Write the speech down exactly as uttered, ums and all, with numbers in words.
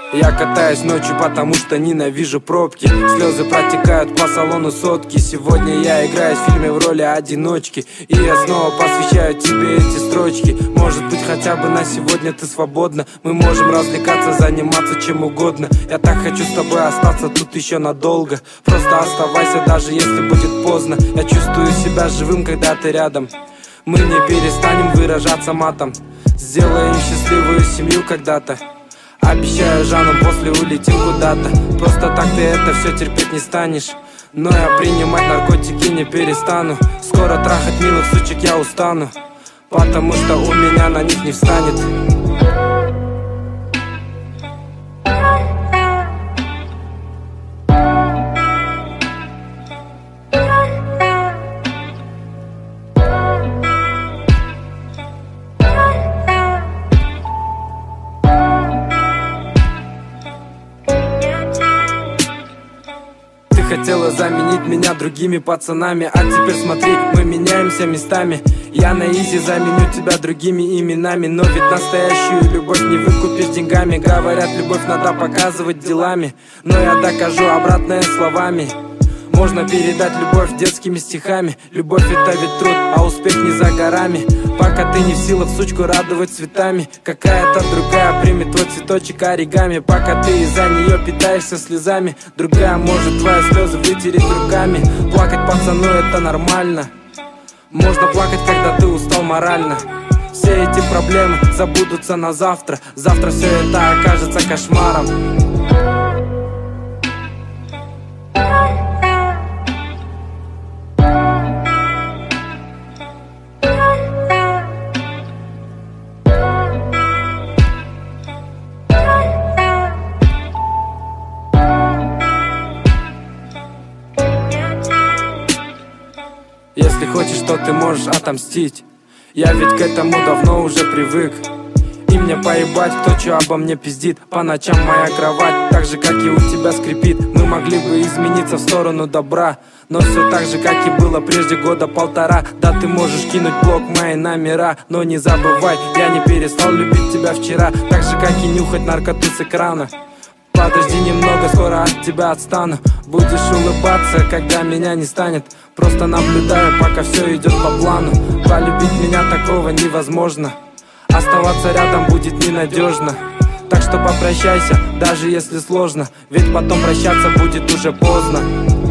Я катаюсь ночью, потому что ненавижу пробки. Слезы протекают по салону сотки. Сегодня я играю в фильме в роли одиночки, и я снова посвящаю тебе эти строчки. Может быть, хотя бы на сегодня ты свободна. Мы можем развлекаться, заниматься чем угодно. Я так хочу с тобой остаться тут еще надолго. Просто оставайся, даже если будет поздно. Я чувствую себя живым, когда ты рядом. Мы не перестанем выражаться матом. Сделаем счастливую семью когда-то. Обещаю, Жаном, после улетим куда-то. Просто так ты это все терпеть не станешь. Но я принимать наркотики не перестану. Скоро трахать милых сучек я устану, потому что у меня на них не встанет. Хотела заменить меня другими пацанами, а теперь смотри, мы меняемся местами. Я на изи заменю тебя другими именами. Но ведь настоящую любовь не выкупишь деньгами. Говорят, любовь надо показывать делами, но я докажу обратное словами. Можно передать любовь детскими стихами. Любовь это ведь труд, а успех не за горами. Пока ты не в силах сучку радовать цветами, какая-то другая примет твой цветочек оригами. Пока ты из-за нее питаешься слезами, другая может твои слезы вытереть руками. Плакать пацану это нормально. Можно плакать, когда ты устал морально. Все эти проблемы забудутся на завтра. Завтра все это окажется кошмаром. Если хочешь, то ты можешь отомстить. Я ведь к этому давно уже привык. И мне поебать, кто чё обо мне пиздит. По ночам моя кровать так же, как и у тебя, скрипит. Мы могли бы измениться в сторону добра, но все так же, как и было прежде года полтора. Да, ты можешь кинуть блок мои номера, но не забывай, я не перестал любить тебя вчера. Так же, как и нюхать наркоту с экрана. Подожди немного, скоро от тебя отстану. Будешь улыбаться, когда меня не станет. Просто наблюдаю, пока все идет по плану. Полюбить меня такого невозможно. Оставаться рядом будет ненадежно. Так что попрощайся, даже если сложно, ведь потом прощаться будет уже поздно.